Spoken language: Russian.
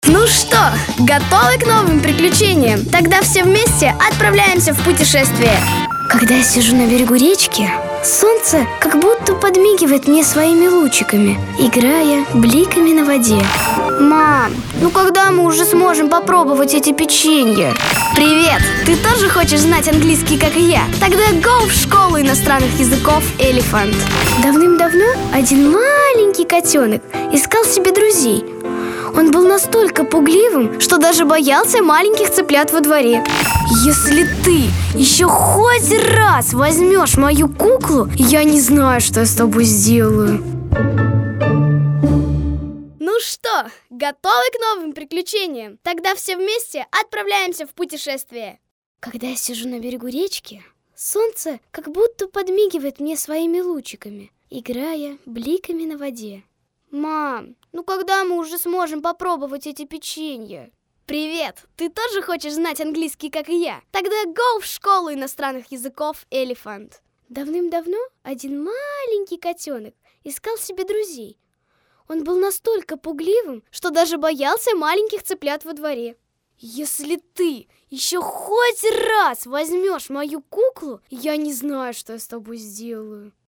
Ну что, готовы к новым приключениям? Тогда все вместе отправляемся в путешествие. Когда я сижу на берегу речки, солнце как будто подмигивает мне своими лучиками, играя бликами на воде. Мам, ну когда мы уже сможем попробовать эти печенья? Привет! Ты тоже хочешь знать английский, как и я? Тогда go в школу иностранных языков Elephant. Давным-давно один маленький котенок искал себе друзей. Он был настолько пугливым, что даже боялся маленьких цыплят во дворе. Если ты еще хоть раз возьмешь мою куклу, я не знаю, что я с тобой сделаю. Ну что, готовы к новым приключениям? Тогда все вместе отправляемся в путешествие. Когда я сижу на берегу речки, солнце как будто подмигивает мне своими лучиками, играя бликами на воде. Мам, ну когда мы уже сможем попробовать эти печенья? Привет! Ты тоже хочешь знать английский, как и я? Тогда go в школу иностранных языков Elephant. Давным-давно один маленький котенок искал себе друзей. Он был настолько пугливым, что даже боялся маленьких цыплят во дворе. Если ты еще хоть раз возьмешь мою куклу, я не знаю, что я с тобой сделаю.